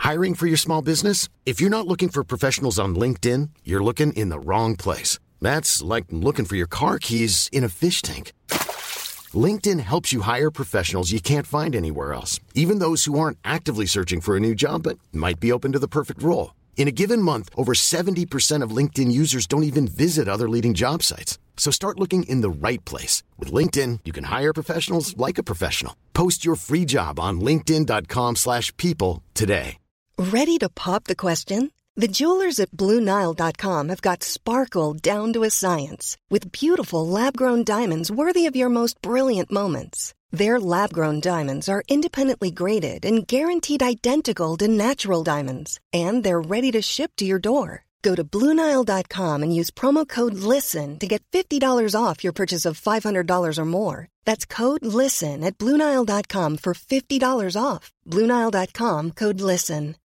Hiring for your small business? If you're not looking for professionals on LinkedIn, you're looking in the wrong place. That's like looking for your car keys in a fish tank. LinkedIn helps you hire professionals you can't find anywhere else, even those who aren't actively searching for a new job but might be open to the perfect role. In a given month, over 70% of LinkedIn users don't even visit other leading job sites. So start looking in the right place. With LinkedIn, you can hire professionals like a professional. Post your free job on linkedin.com/people today. Ready to pop the question? The jewelers at BlueNile.com have got sparkle down to a science with beautiful lab-grown diamonds worthy of your most brilliant moments. Their lab-grown diamonds are independently graded and guaranteed identical to natural diamonds, and they're ready to ship to your door. Go to BlueNile.com and use promo code LISTEN to get $50 off your purchase of $500 or more. That's code LISTEN at BlueNile.com for $50 off. BlueNile.com, code LISTEN.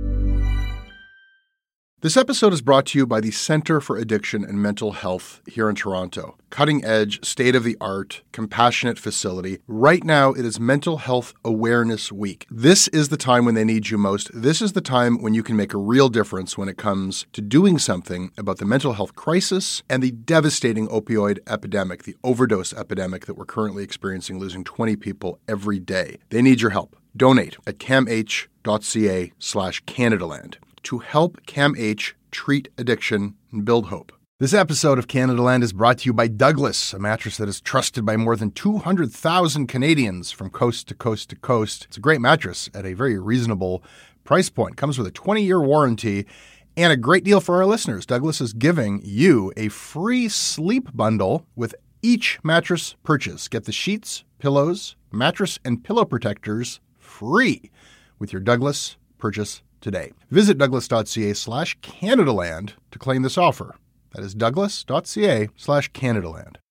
This episode is brought to you by the Centre for Addiction and Mental Health here in Toronto. Cutting-edge, state-of-the-art, compassionate facility. Right now, it is Mental Health Awareness Week. This is the time when they need you most. This is the time when you can make a real difference when it comes to doing something about the mental health crisis and the devastating opioid epidemic, the overdose epidemic that we're currently experiencing, losing 20 people every day. They need your help. Donate at camh.ca/Canadaland. to help CAMH treat addiction and build hope. This episode of Canadaland is brought to you by Douglas, a mattress that is trusted by more than 200,000 Canadians from coast to coast to coast. It's a great mattress at a very reasonable price point. Comes with a 20-year warranty and a great deal for our listeners. Douglas is giving you a free sleep bundle with each mattress purchase. Get the sheets, pillows, mattress, and pillow protectors free with your Douglas purchase today. Visit douglas.ca/Canadaland to claim this offer. That is douglas.ca/Canadaland.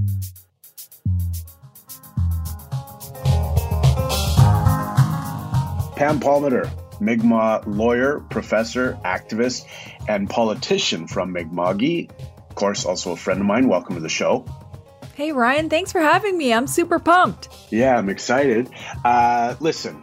Pam Palmater, Mi'kmaq lawyer, professor, activist, and politician from Mi'kma'ki. Of course, also a friend of mine. Welcome to the show. Hey, Ryan. Thanks for having me. I'm super pumped. Yeah, I'm excited. Listen,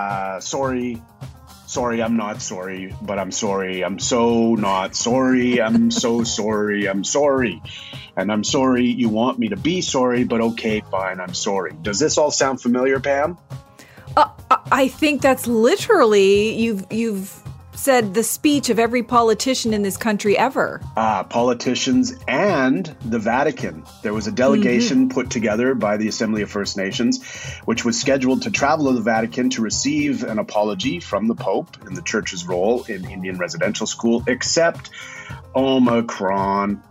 Sorry, I'm not sorry, but I'm sorry. I'm so not sorry. I'm so sorry. I'm sorry. And I'm sorry you want me to be sorry, but okay, fine, I'm sorry. Does this all sound familiar, Pam? I think that's literally, you've said the speech of every politician in this country ever. Politicians and the Vatican. There was a delegation put together by the Assembly of First Nations, which was scheduled to travel to the Vatican to receive an apology from the Pope in the Church's role in Indian residential school, except Omicron.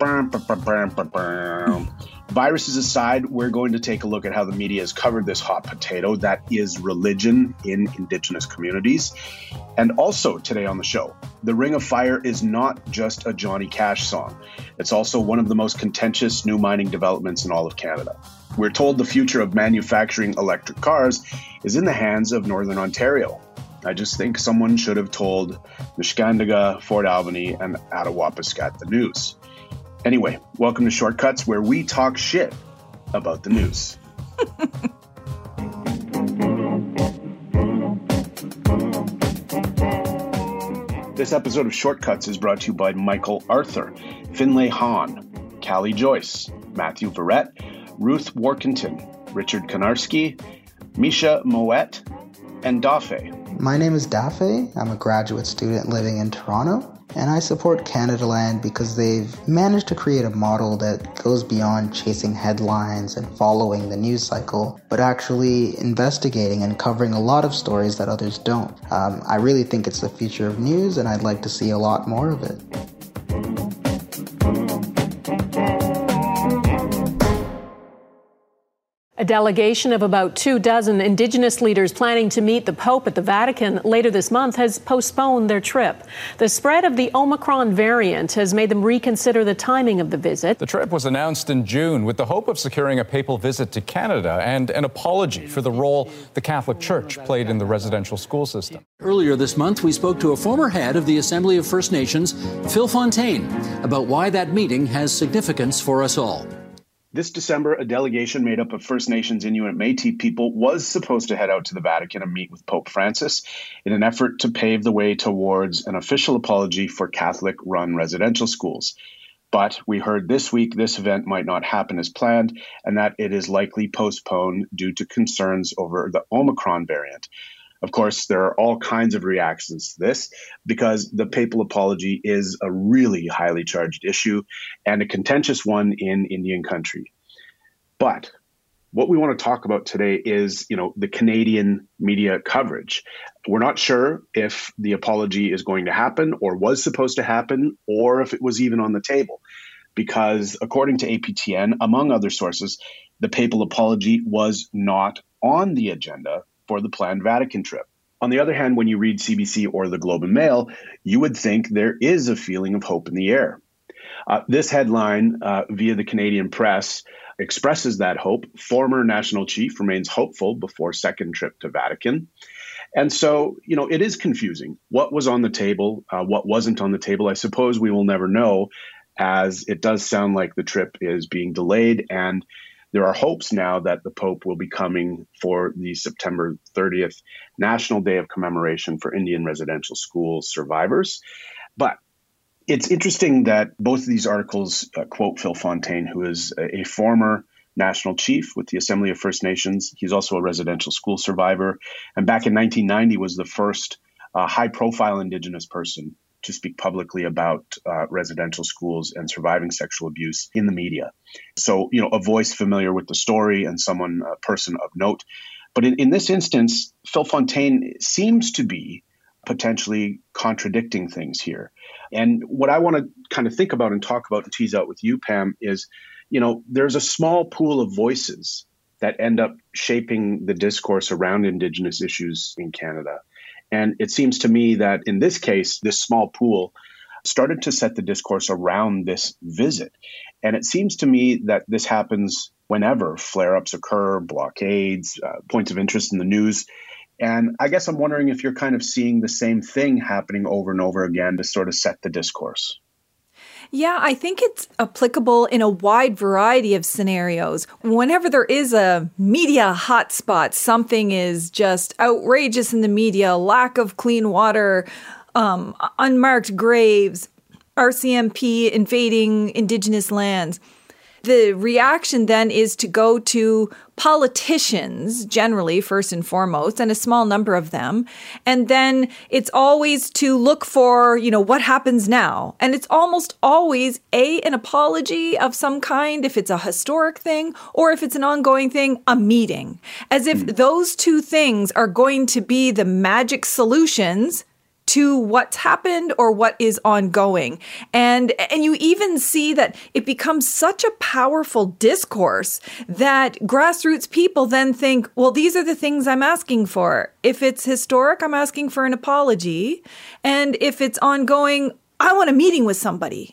Viruses aside, we're going to take a look at how the media has covered this hot potato that is religion in Indigenous communities. And also today on the show, The Ring of Fire is not just a Johnny Cash song. It's also one of the most contentious new mining developments in all of Canada. We're told the future of manufacturing electric cars is in the hands of Northern Ontario. I just think someone should have told Neskantaga, Fort Albany, and Attawapiskat the news. Anyway, welcome to Shortcuts, where we talk shit about the news. This episode of Shortcuts is brought to you by Michael Arthur, Finlay Hahn, Callie Joyce, Matthew Verrett, Ruth Warkentin, Richard Konarski, Misha Moet, and Dafe. My name is Dafe. I'm a graduate student living in Toronto, and I support Canadaland because they've managed to create a model that goes beyond chasing headlines and following the news cycle, but actually investigating and covering a lot of stories that others don't. I really think it's the future of news, and I'd like to see a lot more of it. A delegation of about 24 Indigenous leaders planning to meet the Pope at the Vatican later this month has postponed their trip. The spread of the Omicron variant has made them reconsider the timing of the visit. The trip was announced in June with the hope of securing a papal visit to Canada and an apology for the role the Catholic Church played in the residential school system. Earlier this month, we spoke to a former head of the Assembly of First Nations, Phil Fontaine, about why that meeting has significance for us all. This December, a delegation made up of First Nations, Inuit, Métis people was supposed to head out to the Vatican and meet with Pope Francis in an effort to pave the way towards an official apology for Catholic-run residential schools. But we heard this week this event might not happen as planned and that it is likely postponed due to concerns over the Omicron variant. Of course, there are all kinds of reactions to this because the papal apology is a really highly charged issue and a contentious one in Indian country. But what we want to talk about today is, the Canadian media coverage. We're not sure if the apology is going to happen or was supposed to happen or if it was even on the table. Because according to APTN, among other sources, the papal apology was not on the agenda for the planned Vatican trip. On the other hand, when you read CBC or the Globe and Mail, you would think there is a feeling of hope in the air. This headline via the Canadian press expresses that hope. Former national chief remains hopeful before second trip to Vatican. And so, it is confusing. What was on the table? What wasn't on the table? I suppose we will never know, as it does sound like the trip is being delayed. And there are hopes now that the Pope will be coming for the September 30th National Day of Commemoration for Indian Residential School Survivors. But it's interesting that both of these articles quote Phil Fontaine, who is a former national chief with the Assembly of First Nations. He's also a residential school survivor. And back in 1990 was the first high-profile Indigenous person to speak publicly about residential schools and surviving sexual abuse in the media. So, a voice familiar with the story and a person of note. But in this instance, Phil Fontaine seems to be potentially contradicting things here. And what I want to kind of think about and talk about and tease out with you, Pam, is, there's a small pool of voices that end up shaping the discourse around Indigenous issues in Canada. And it seems to me that in this case, this small pool started to set the discourse around this visit. And it seems to me that this happens whenever flare-ups occur, blockades, points of interest in the news. And I guess I'm wondering if you're kind of seeing the same thing happening over and over again to sort of set the discourse. Yeah, I think it's applicable in a wide variety of scenarios. Whenever there is a media hotspot, something is just outrageous in the media, lack of clean water, unmarked graves, RCMP invading Indigenous lands. The reaction then is to go to politicians, generally, first and foremost, and a small number of them. And then it's always to look for, what happens now. And it's almost always an apology of some kind, if it's a historic thing, or if it's an ongoing thing, a meeting. As if those two things are going to be the magic solutions to what's happened or what is ongoing. And you even see that it becomes such a powerful discourse that grassroots people then think, well, these are the things I'm asking for. If it's historic, I'm asking for an apology. And if it's ongoing, I want a meeting with somebody.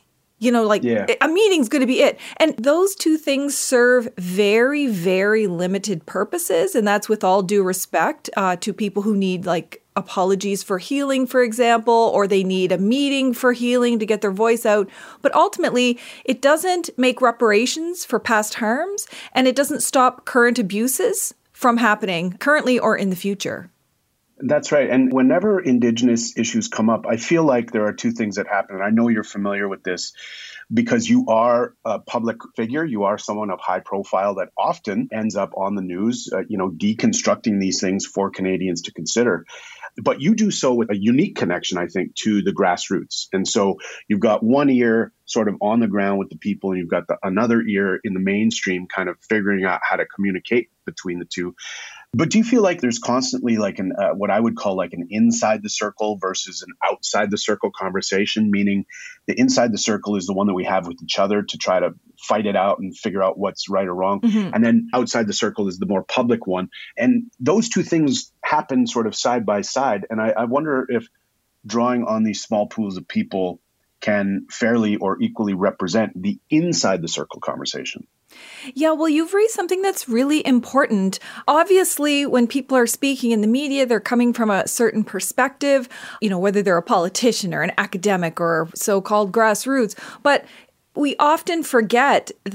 A meeting's going to be it. And those two things serve very, very limited purposes. And that's with all due respect to people who need apologies for healing, for example, or they need a meeting for healing to get their voice out. But ultimately, it doesn't make reparations for past harms, and it doesn't stop current abuses from happening currently or in the future. That's right. And whenever Indigenous issues come up, I feel like there are two things that happen. And I know you're familiar with this because you are a public figure. You are someone of high profile that often ends up on the news, deconstructing these things for Canadians to consider. But you do so with a unique connection, I think, to the grassroots. And so you've got one ear sort of on the ground with the people, and you've got another ear in the mainstream kind of figuring out how to communicate between the two. But do you feel like there's constantly what I would call an inside the circle versus an outside the circle conversation, meaning the inside the circle is the one that we have with each other to try to fight it out and figure out what's right or wrong. Mm-hmm. And then outside the circle is the more public one. And those two things happen sort of side by side. And I wonder if drawing on these small pools of people can fairly or equally represent the inside the circle conversation. Yeah, well, you've raised something that's really important. Obviously, when people are speaking in the media, they're coming from a certain perspective, whether they're a politician or an academic or so-called grassroots. But we often forget that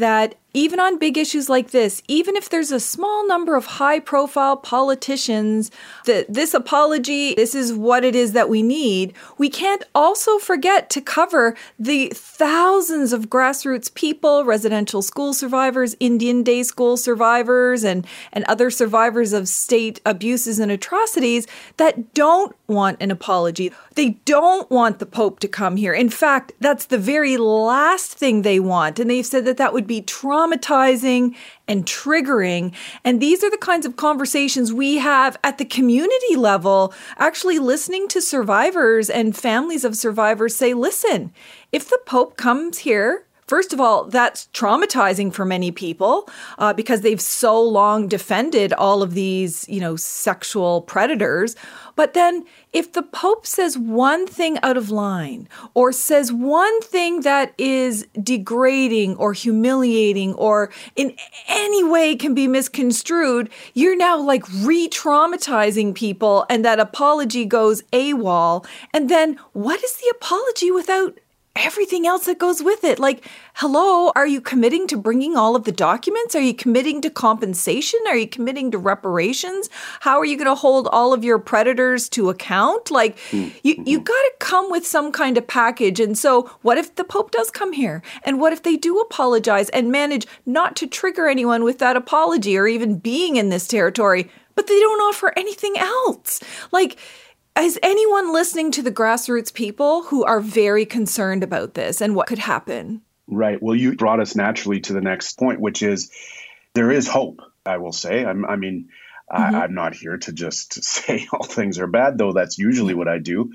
even on big issues like this, even if there's a small number of high-profile politicians, this apology, this is what it is that we need, we can't also forget to cover the thousands of grassroots people, residential school survivors, Indian day school survivors, and other survivors of state abuses and atrocities that don't want an apology. They don't want the Pope to come here. In fact, that's the very last thing they want. And they've said that that would be traumatizing and triggering. And these are the kinds of conversations we have at the community level, actually listening to survivors and families of survivors say, listen, if the Pope comes here, first of all, that's traumatizing for many people because they've so long defended all of these, sexual predators. But then if the Pope says one thing out of line or says one thing that is degrading or humiliating or in any way can be misconstrued, you're now like re-traumatizing people and that apology goes AWOL. And then what is the apology without everything else that goes with it? Like, hello, are you committing to bringing all of the documents? Are you committing to compensation? Are you committing to reparations? How are you going to hold all of your predators to account? Like, you got to come with some kind of package. And so what if the Pope does come here? And what if they do apologize and manage not to trigger anyone with that apology or even being in this territory, but they don't offer anything else? Like, is anyone listening to the grassroots people who are very concerned about this and what could happen? Right. Well, you brought us naturally to the next point, which is there is hope, I will say. I'm not here to just say all things are bad, though that's usually what I do.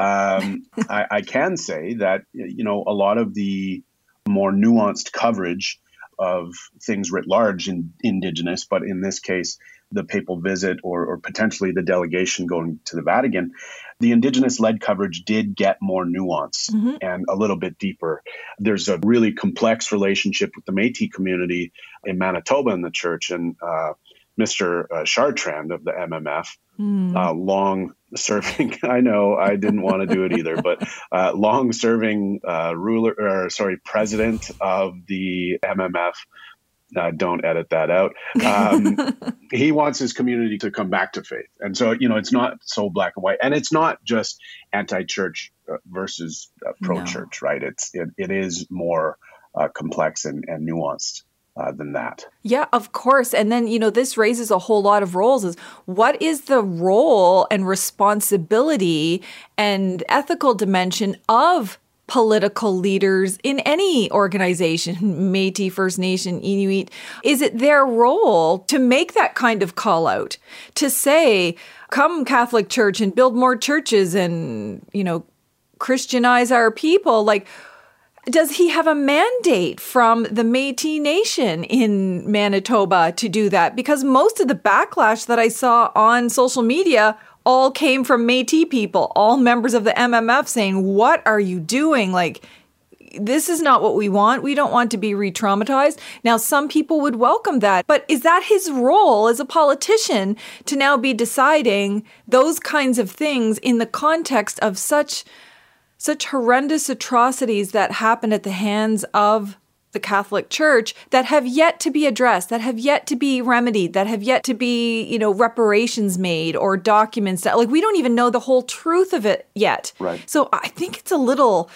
I can say that, a lot of the more nuanced coverage of things writ large in Indigenous, but in this case, the papal visit or potentially the delegation going to the Vatican, the Indigenous-led coverage did get more nuance and a little bit deeper. There's a really complex relationship with the Métis community in Manitoba in the church, and Mr. Chartrand of the MMF, long-serving, I know I didn't want to do it either, but long-serving president of the MMF. Don't edit that out. He wants his community to come back to faith. And so, it's not so black and white. And it's not just anti-church versus pro-church, right? It is more complex and nuanced than that. Yeah, of course. And then, this raises a whole lot of roles. Is what is the role and responsibility and ethical dimension of political leaders in any organization, Métis, First Nation, Inuit? Is it their role to make that kind of call out, to say, come Catholic Church and build more churches and, Christianize our people? Like, does he have a mandate from the Métis Nation in Manitoba to do that? Because most of the backlash that I saw on social media all came from Métis people, all members of the MMF saying, what are you doing? Like, this is not what we want. We don't want to be re-traumatized. Now, some people would welcome that, but is that his role as a politician to now be deciding those kinds of things in the context of such horrendous atrocities that happen at the hands of the Catholic Church that have yet to be addressed, that have yet to be remedied, that have yet to be, reparations made or documents that, like, we don't even know the whole truth of it yet. Right. So I think it's a little,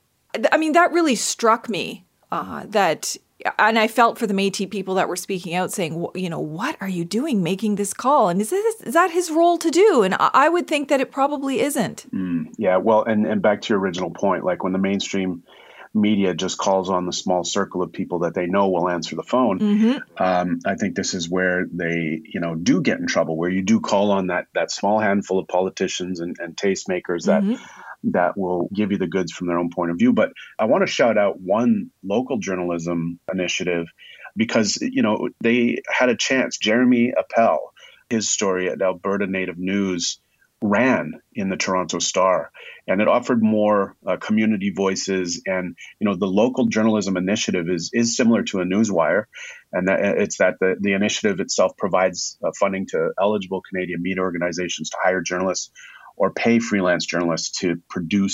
that really struck me that, and I felt for the Métis people that were speaking out saying, what are you doing making this call? And is that his role to do? And I would think that it probably isn't. Yeah, well, and back to your original point, like when the mainstream media just calls on the small circle of people that they know will answer the phone. I think this is where they, do get in trouble, where you do call on that small handful of politicians and tastemakers that will give you the goods from their own point of view. But I want to shout out one local journalism initiative because, they had a chance. Jeremy Appel, his story at Alberta Native News, ran in the Toronto Star, and it offered more community voices. And the local journalism initiative is similar to a newswire, and it's that the initiative itself provides funding to eligible Canadian media organizations to hire journalists or pay freelance journalists to produce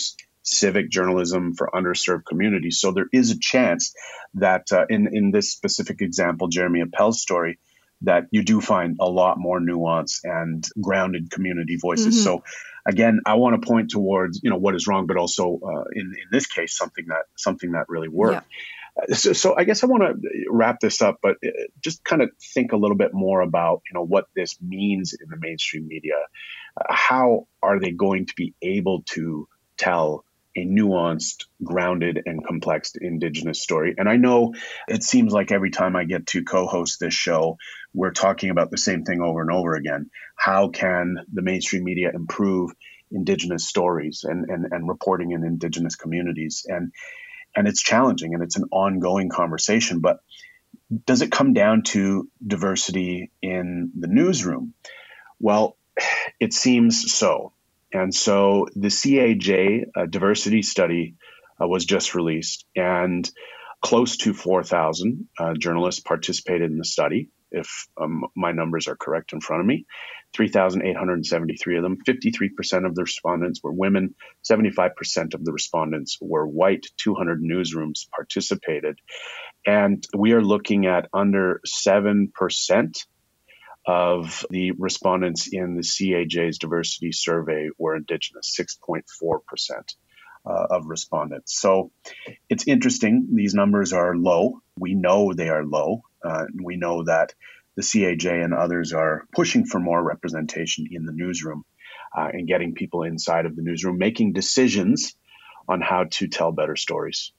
civic journalism for underserved communities. So there is a chance that in this specific example, Jeremy Appel's story, that you do find a lot more nuance and grounded community voices. Mm-hmm. So again, I want to point towards, what is wrong, but also in this case, something that really worked. Yeah. So I guess I want to wrap this up, but just kind of think a little bit more about, what this means in the mainstream media. How are they going to be able to tell a nuanced, grounded, and complex Indigenous story? And I know it seems like every time I get to co-host this show, we're talking about the same thing over and over again. How can the mainstream media improve Indigenous stories and reporting in Indigenous communities? And it's challenging, and it's an ongoing conversation. But does it come down to diversity in the newsroom? Well, it seems so. And so the CAJ diversity study was just released, and close to 4,000 journalists participated in the study, if my numbers are correct in front of me. 3,873 of them, 53% of the respondents were women, 75% of the respondents were white, 200 newsrooms participated. And we are looking at under 7% of the respondents in the CAJ's diversity survey were Indigenous, 6.4% of respondents. So it's interesting. These numbers are low. We know they are low. We know that the CAJ and others are pushing for more representation in the newsroom and getting people inside of the newsroom, making decisions on how to tell better stories.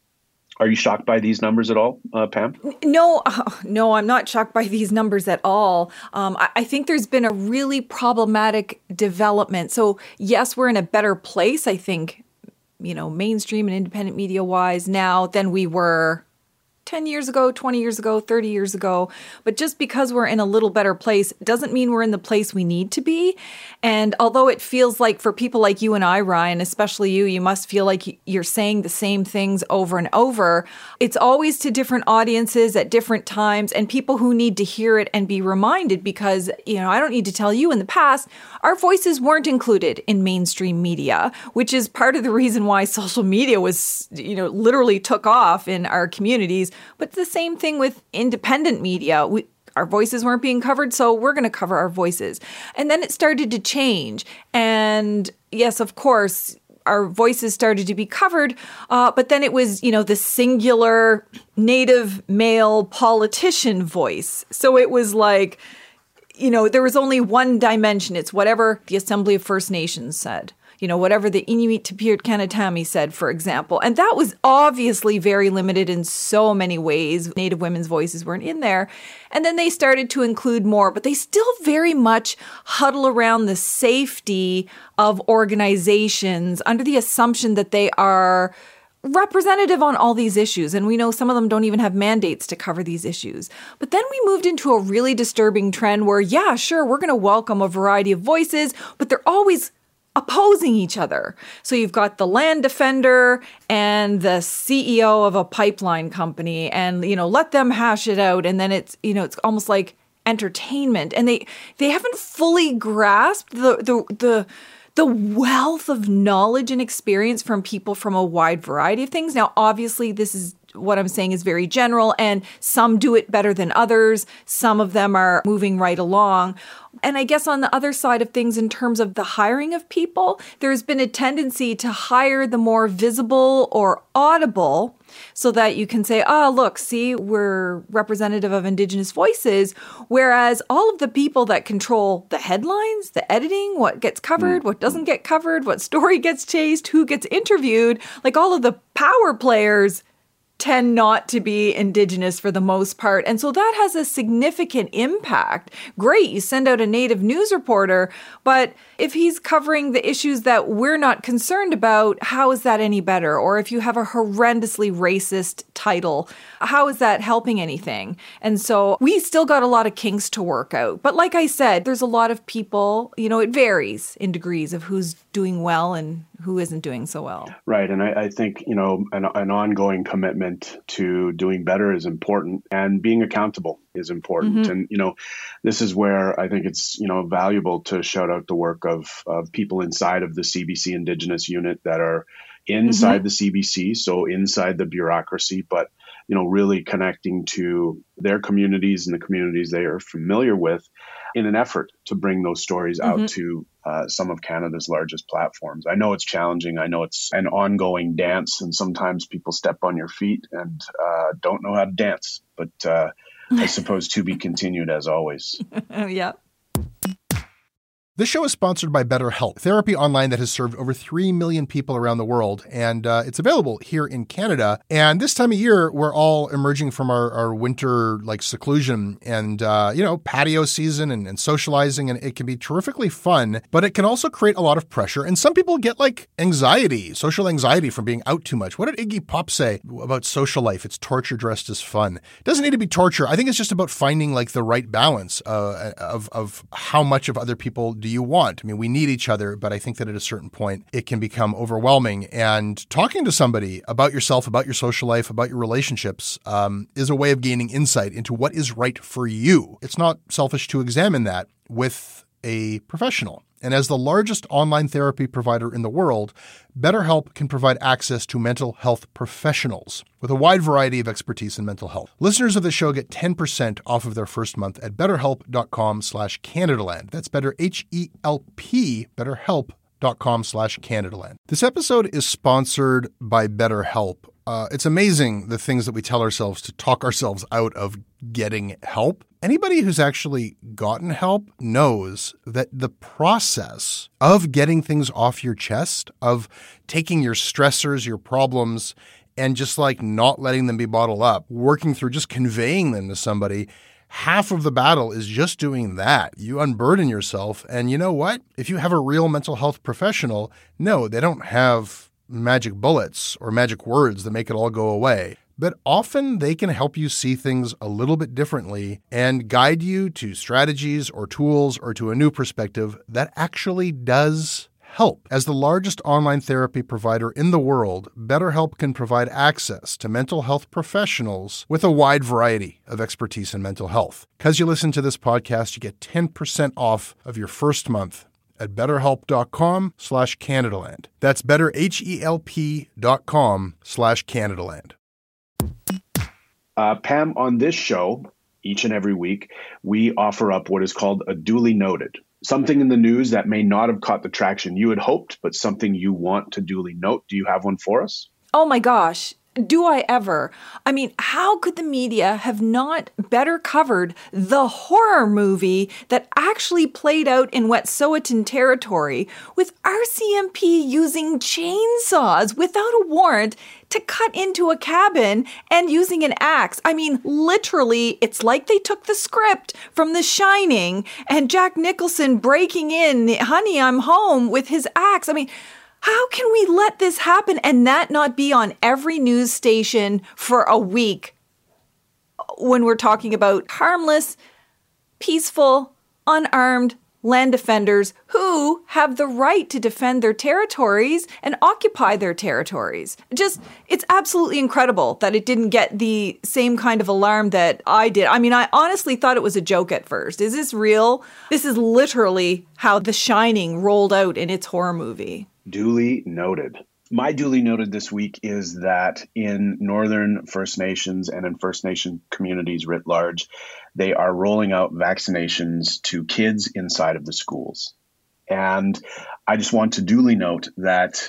Are you shocked by these numbers at all, Pam? No, I'm not shocked by these numbers at all. I think there's been a really problematic development. So yes, we're in a better place, I think, mainstream and independent media wise now than we were 10 years ago, 20 years ago, 30 years ago. But just because we're in a little better place doesn't mean we're in the place we need to be. And although it feels like for people like you and I, Ryan, especially you must feel like you're saying the same things over and over. It's always to different audiences at different times and people who need to hear it and be reminded because, I don't need to tell you in the past, our voices weren't included in mainstream media, which is part of the reason why social media was, literally took off in our communities. But it's the same thing with independent media. Our voices weren't being covered, so we're going to cover our voices. And then it started to change. And yes, of course, our voices started to be covered. But then it was, the singular Native male politician voice. So it was like, there was only one dimension. It's whatever the Assembly of First Nations said. Whatever the Inuit Tapir Kanatami said, for example. And that was obviously very limited in so many ways. Native women's voices weren't in there. And then they started to include more, but they still very much huddle around the safety of organizations under the assumption that they are representative on all these issues. And we know some of them don't even have mandates to cover these issues. But then we moved into a really disturbing trend where, yeah, sure, we're going to welcome a variety of voices, but they're always opposing each other. So you've got the land defender and the CEO of a pipeline company and, let them hash it out. And then it's, it's almost like entertainment. And they haven't fully grasped the wealth of knowledge and experience from people from a wide variety of things. Now, obviously, this is what I'm saying is very general, and some do it better than others. Some of them are moving right along. And I guess on the other side of things, in terms of the hiring of people, there's been a tendency to hire the more visible or audible so that you can say, look, see, we're representative of Indigenous voices. Whereas all of the people that control the headlines, the editing, what gets covered, what doesn't get covered, what story gets chased, who gets interviewed, like all of the power players tend not to be Indigenous for the most part. And so that has a significant impact. Great, you send out a Native news reporter, but if he's covering the issues that we're not concerned about, how is that any better? Or if you have a horrendously racist title, how is that helping anything? And so we still got a lot of kinks to work out. But like I said, there's a lot of people, it varies in degrees of who's doing well and who isn't doing so well. Right. And I think, an ongoing commitment to doing better is important, and being accountable is important. And, this is where I think it's, valuable to shout out the work of people inside of the CBC Indigenous unit that are inside the CBC, so inside the bureaucracy, but really connecting to their communities and the communities they are familiar with in an effort to bring those stories out to some of Canada's largest platforms. I know it's challenging. I know it's an ongoing dance, and sometimes people step on your feet and don't know how to dance. But I suppose to be continued as always. Yeah. This show is sponsored by BetterHelp, therapy online that has served over 3 million people around the world, and it's available here in Canada. And this time of year, we're all emerging from our winter seclusion and, patio season and socializing, and it can be terrifically fun, but it can also create a lot of pressure. And some people get anxiety, social anxiety from being out too much. What did Iggy Pop say about social life? It's torture dressed as fun. It doesn't need to be torture. I think it's just about finding the right balance of how much of other people do you want? I mean, we need each other, but I think that at a certain point, it can become overwhelming. And talking to somebody about yourself, about your social life, about your relationships is a way of gaining insight into what is right for you. It's not selfish to examine that with a professional. And as the largest online therapy provider in the world, BetterHelp can provide access to mental health professionals with a wide variety of expertise in mental health. Listeners of the show get 10% off of their first month at BetterHelp.com/CanadaLand. That's BetterHelp, BetterHelp.com/CanadaLand. This episode is sponsored by BetterHelp. It's amazing the things that we tell ourselves to talk ourselves out of getting help. Anybody who's actually gotten help knows that the process of getting things off your chest, of taking your stressors, your problems, and just not letting them be bottled up, working through just conveying them to somebody, half of the battle is just doing that. You unburden yourself. And you know what? If you have a real mental health professional, no, they don't have magic bullets or magic words that make it all go away. But often they can help you see things a little bit differently and guide you to strategies or tools or to a new perspective that actually does help. As the largest online therapy provider in the world, BetterHelp can provide access to mental health professionals with a wide variety of expertise in mental health. Because you listen to this podcast, you get 10% off of your first month at BetterHelp.com/CanadaLand. That's BetterHelp.com/CanadaLand. Pam, on this show, each and every week, we offer up what is called a duly noted. Something in the news that may not have caught the traction you had hoped, but something you want to duly note. Do you have one for us? Oh my gosh. Do I ever? I mean, how could the media have not better covered the horror movie that actually played out in Wet'suwet'en territory, with RCMP using chainsaws without a warrant to cut into a cabin and using an axe? I mean, literally, it's like they took the script from The Shining and Jack Nicholson breaking in, "Honey, I'm home," with his axe. I mean, how can we let this happen and that not be on every news station for a week when we're talking about harmless, peaceful, unarmed land defenders who have the right to defend their territories and occupy their territories? It's absolutely incredible that it didn't get the same kind of alarm that I did. I mean, I honestly thought it was a joke at first. Is this real? This is literally how The Shining rolled out in its horror movie. Duly noted. My duly noted this week is that in Northern First Nations and in First Nation communities writ large, they are rolling out vaccinations to kids inside of the schools. And I just want to duly note that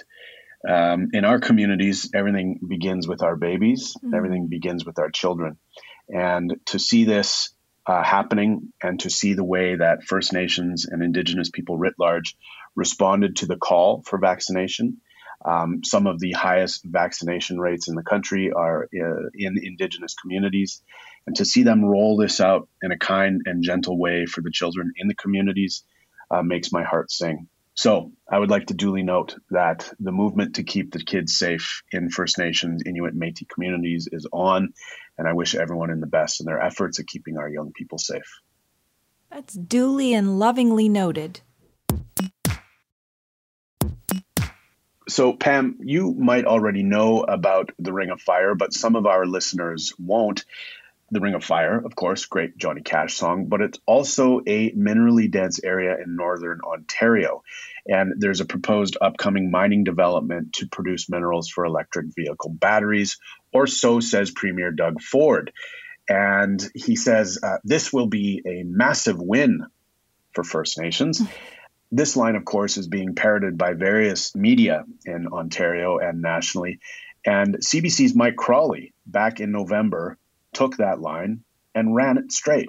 in our communities, everything begins with our babies. Mm-hmm. Everything begins with our children. And to see this happening and to see the way that First Nations and Indigenous people writ large responded to the call for vaccination. Some of the highest vaccination rates in the country are in Indigenous communities. And to see them roll this out in a kind and gentle way for the children in the communities makes my heart sing. So I would like to duly note that the movement to keep the kids safe in First Nations, Inuit, Métis communities is on, and I wish everyone in the best in their efforts at keeping our young people safe. That's duly and lovingly noted. So, Pam, you might already know about the Ring of Fire, but some of our listeners won't. The Ring of Fire, of course, great Johnny Cash song, but it's also a minerally dense area in northern Ontario. And there's a proposed upcoming mining development to produce minerals for electric vehicle batteries, or so says Premier Doug Ford. And he says this will be a massive win for First Nations. This line, of course, is being parroted by various media in Ontario and nationally. And CBC's Mike Crawley, back in November, took that line and ran it straight.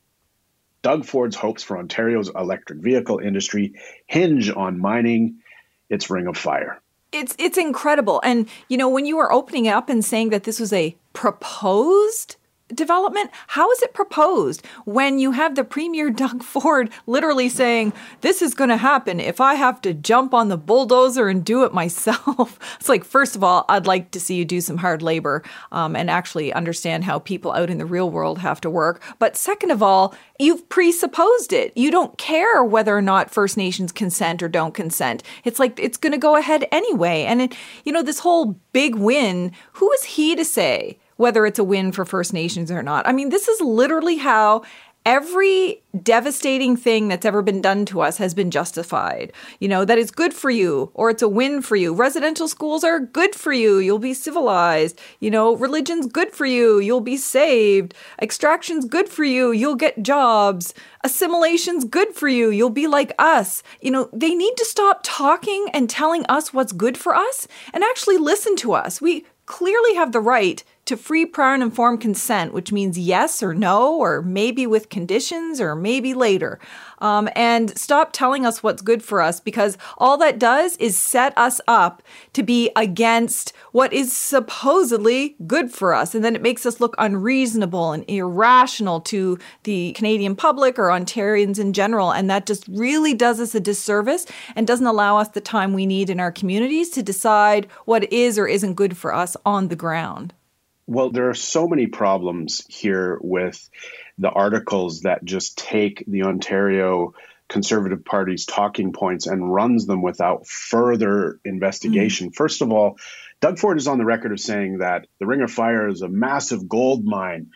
Doug Ford's hopes for Ontario's electric vehicle industry hinge on mining its Ring of Fire. It's incredible. And, you know, when you were opening up and saying that this was a proposed development, how is it proposed when you have the Premier Doug Ford literally saying, this is going to happen if I have to jump on the bulldozer and do it myself? It's like, first of all, I'd like to see you do some hard labor and actually understand how people out in the real world have to work. But second of all, you've presupposed it. You don't care whether or not First Nations consent or don't consent. It's like, it's going to go ahead anyway. And, this whole big win, who is he to say whether it's a win for First Nations or not? I mean, this is literally how every devastating thing that's ever been done to us has been justified. That it's good for you or it's a win for you. Residential schools are good for you. You'll be civilized. Religion's good for you. You'll be saved. Extraction's good for you. You'll get jobs. Assimilation's good for you. You'll be like us. They need to stop talking and telling us what's good for us and actually listen to us. We clearly have the right to free, prior, and informed consent, which means yes or no, or maybe with conditions, or maybe later. And stop telling us what's good for us, because all that does is set us up to be against what is supposedly good for us. And then it makes us look unreasonable and irrational to the Canadian public or Ontarians in general. And that just really does us a disservice and doesn't allow us the time we need in our communities to decide what is or isn't good for us on the ground. Well, there are so many problems here with the articles that just take the Ontario Conservative Party's talking points and runs them without further investigation. First of all, Doug Ford is on the record of saying that the Ring of Fire is a massive gold mine.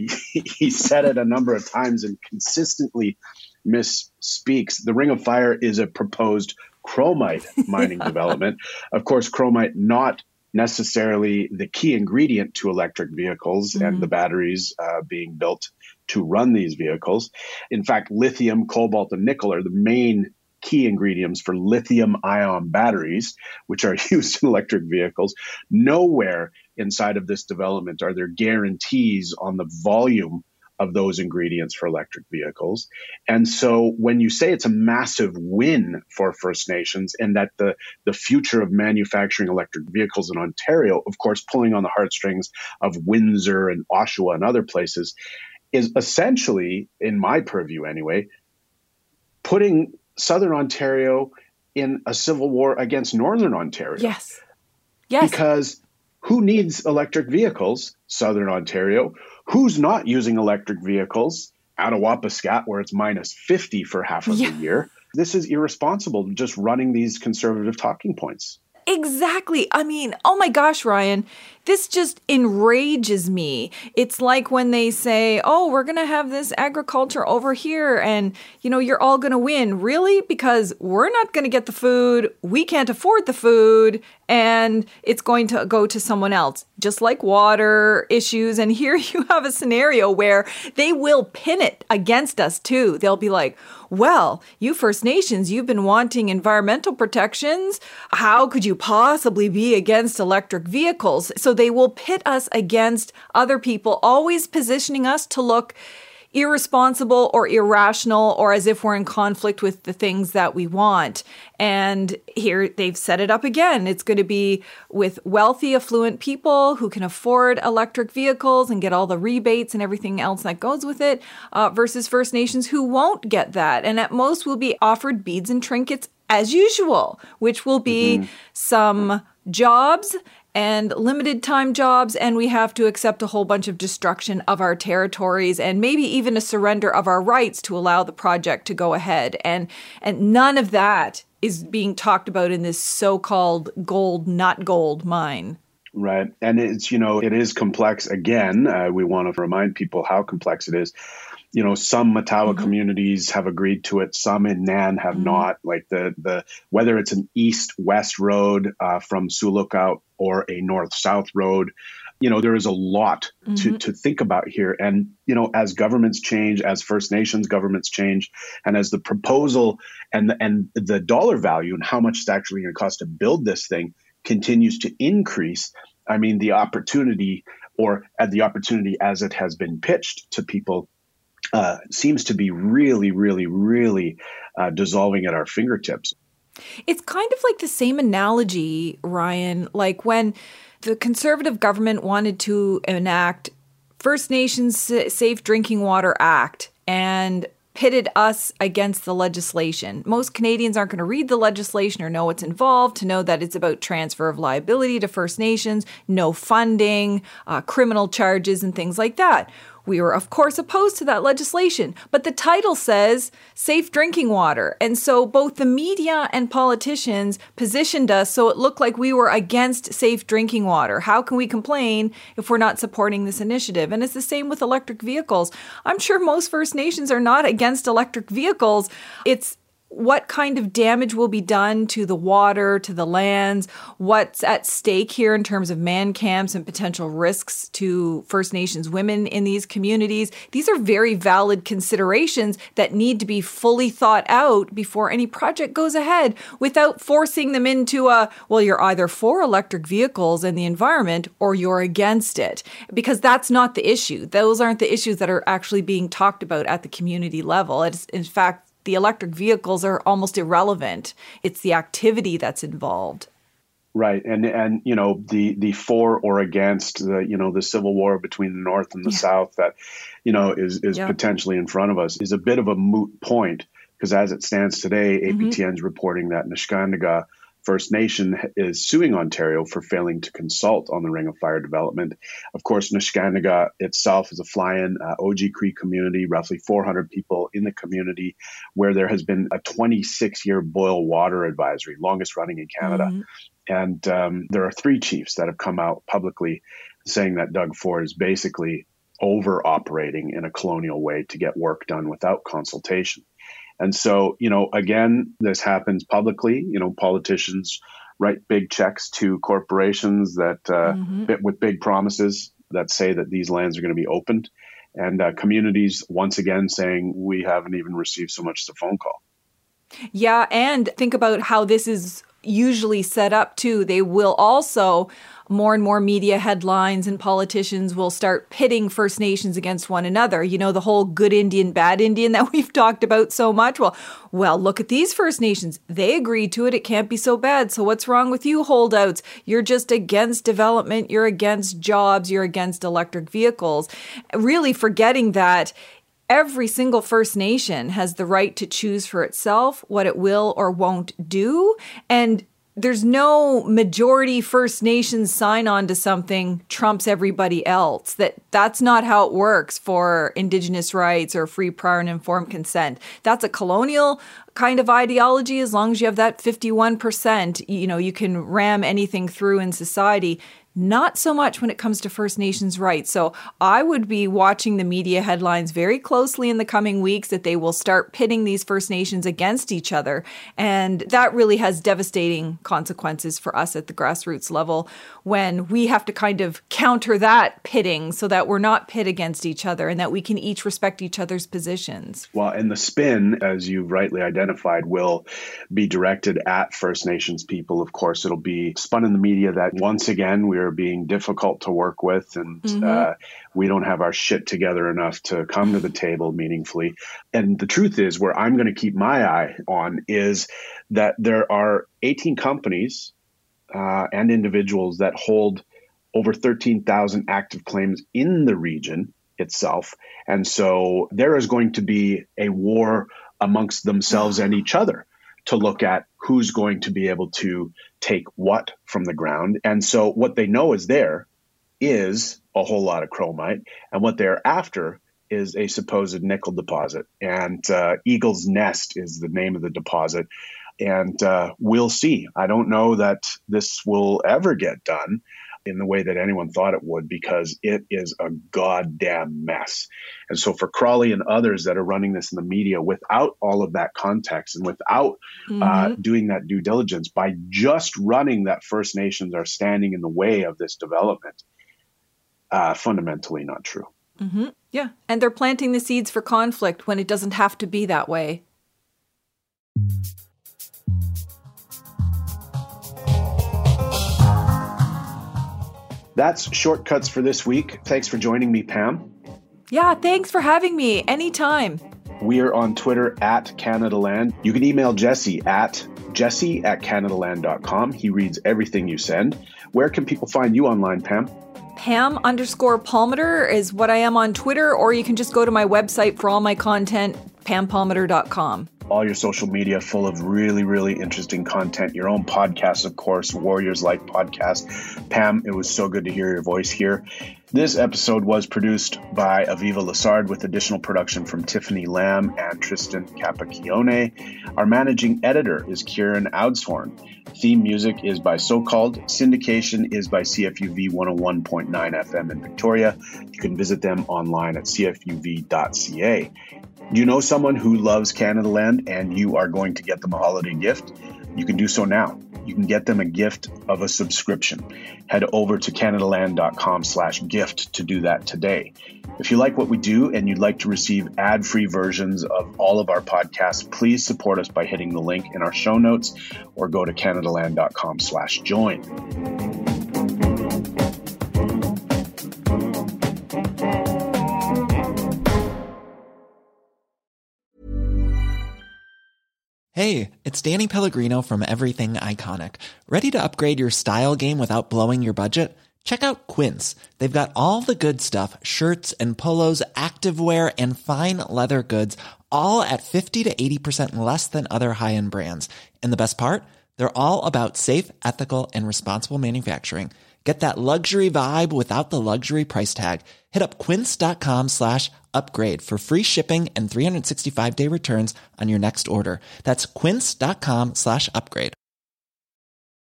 He said it a number of times and consistently misspeaks. The Ring of Fire is a proposed chromite mining development. Of course, chromite not necessarily the key ingredient to electric vehicles and the batteries being built to run these vehicles. In fact, lithium, cobalt, and nickel are the main key ingredients for lithium-ion batteries, which are used in electric vehicles. Nowhere inside of this development are there guarantees on the volume of those ingredients for electric vehicles. And so when you say it's a massive win for First Nations and that the future of manufacturing electric vehicles in Ontario, of course, pulling on the heartstrings of Windsor and Oshawa and other places, is essentially, in my purview anyway, putting Southern Ontario in a civil war against Northern Ontario. Yes. Because who needs electric vehicles? Southern Ontario. Who's not using electric vehicles? Attawapiskat, where it's minus 50 for half of the year. This is irresponsible, just running these conservative talking points. Exactly. I mean, oh my gosh, Ryan, this just enrages me. It's like when they say, oh, we're going to have this agriculture over here and, you're all going to win. Really? Because we're not going to get the food. We can't afford the food and it's going to go to someone else, just like water issues. And here you have a scenario where they will pin it against us too. They'll be like, well, you First Nations, you've been wanting environmental protections. How could you possibly be against electric vehicles? So they will pit us against other people, always positioning us to look irresponsible or irrational or as if we're in conflict with the things that we want. And here they've set it up again. It's going to be with wealthy, affluent people who can afford electric vehicles and get all the rebates and everything else that goes with it versus First Nations who won't get that. And at most will be offered beads and trinkets as usual, which will be some jobs and limited time jobs, and we have to accept a whole bunch of destruction of our territories and maybe even a surrender of our rights to allow the project to go ahead. And none of that is being talked about in this so-called gold, not gold mine. Right. And it's, it is complex. Again, we want to remind people how complex it is. Some Matawa communities have agreed to it. Some in Nan have not. Like the whether it's an east-west road from Suluk out or a north-south road, there is a lot to think about here. And, as governments change, as First Nations governments change, and as the proposal and the dollar value and how much it's actually going to cost to build this thing continues to increase, I mean, the opportunity as it has been pitched to people seems to be really, really, really dissolving at our fingertips. It's kind of like the same analogy, Ryan, like when the Conservative government wanted to enact First Nations Safe Drinking Water Act and pitted us against the legislation. Most Canadians aren't going to read the legislation or know what's involved to know that it's about transfer of liability to First Nations, no funding, criminal charges, and things like that. We were, of course, opposed to that legislation, but the title says safe drinking water. And so both the media and politicians positioned us so it looked like we were against safe drinking water. How can we complain if we're not supporting this initiative? And it's the same with electric vehicles. I'm sure most First Nations are not against electric vehicles. It's what kind of damage will be done to the water, to the lands, what's at stake here in terms of man camps and potential risks to First Nations women in these communities. These are very valid considerations that need to be fully thought out before any project goes ahead without forcing them into you're either for electric vehicles and the environment or you're against it. Because that's not the issue. Those aren't the issues that are actually being talked about at the community level. It's, in fact, the electric vehicles are almost irrelevant. It's the activity that's involved. Right. And the for or against the civil war between the North and the South that, is potentially in front of us is a bit of a moot point because as it stands today, APTN's reporting that Niskandaga First Nation is suing Ontario for failing to consult on the Ring of Fire development. Of course, Niskandaga itself is a fly-in OG Cree community, roughly 400 people in the community, where there has been a 26-year boil water advisory, longest running in Canada. And there are 3 chiefs that have come out publicly saying that Doug Ford is basically over-operating in a colonial way to get work done without consultation. And so, again, this happens publicly. Politicians write big checks to corporations that with big promises that say that these lands are going to be opened. And communities, once again, saying we haven't even received so much as a phone call. Yeah, and think about how this is usually set up, too. They will also, more and more media headlines and politicians will start pitting First Nations against one another. The whole good Indian, bad Indian that we've talked about so much. Well, look at these First Nations. They agreed to it. It can't be so bad. So what's wrong with you holdouts? You're just against development. You're against jobs. You're against electric vehicles. Really forgetting that every single First Nation has the right to choose for itself what it will or won't do. And there's no majority First Nations sign on to something trumps everybody else. That's not how it works for Indigenous rights or free, prior, and informed consent. That's a colonial kind of ideology. As long as you have that 51%, you can ram anything through in society. Not so much when it comes to First Nations rights. So I would be watching the media headlines very closely in the coming weeks that they will start pitting these First Nations against each other. And that really has devastating consequences for us at the grassroots level when we have to kind of counter that pitting so that we're not pit against each other and that we can each respect each other's positions. Well, and the spin, as you rightly identified, will be directed at First Nations people. Of course, it'll be spun in the media that once again, we are being difficult to work with and we don't have our shit together enough to come to the table meaningfully. And the truth is, where I'm going to keep my eye on is that there are 18 companies and individuals that hold over 13,000 active claims in the region itself. And so there is going to be a war amongst themselves and each other to look at who's going to be able to take what from the ground. And so what they know is there is a whole lot of chromite, and what they're after is a supposed nickel deposit. And Eagle's Nest is the name of the deposit. And we'll see. I don't know that this will ever get done in the way that anyone thought it would, because it is a goddamn mess. And so for Crawley and others that are running this in the media without all of that context and without doing that due diligence, by just running that First Nations are standing in the way of this development, fundamentally not true. Mm-hmm. Yeah. And they're planting the seeds for conflict when it doesn't have to be that way. That's Shortcuts for this week. Thanks for joining me, Pam. Yeah, thanks for having me. Anytime. We are on Twitter at CanadaLand. You can email Jesse at jesse@canadaland.com. He reads everything you send. Where can people find you online, Pam? Pam_Palmater is what I am on Twitter, or you can just go to my website for all my content, pampalmater.com. All your social media full of really, really interesting content. Your own podcast, of course, Warriors Life podcast. Pam, it was so good to hear your voice here. This episode was produced by Aviva Lassard with additional production from Tiffany Lamb and Tristan Capacchione. Our managing editor is Kieran Oudshorn. Theme music is by So Called. Syndication is by CFUV 101.9 FM in Victoria. You can visit them online at cfuv.ca. Do you know someone who loves Canadaland and you are going to get them a holiday gift? You can do so now. You can get them a gift of a subscription. Head over to canadaland.com/gift to do that today. If you like what we do and you'd like to receive ad-free versions of all of our podcasts, please support us by hitting the link in our show notes or go to canadaland.com/join. Hey, it's Danny Pellegrino from Everything Iconic. Ready to upgrade your style game without blowing your budget? Check out Quince. They've got all the good stuff, shirts and polos, activewear, and fine leather goods, all at 50 to 80% less than other high-end brands. And the best part? They're all about safe, ethical, and responsible manufacturing. Get that luxury vibe without the luxury price tag. Hit up quince.com/upgrade for free shipping and 365-day returns on your next order. That's quince.com/upgrade.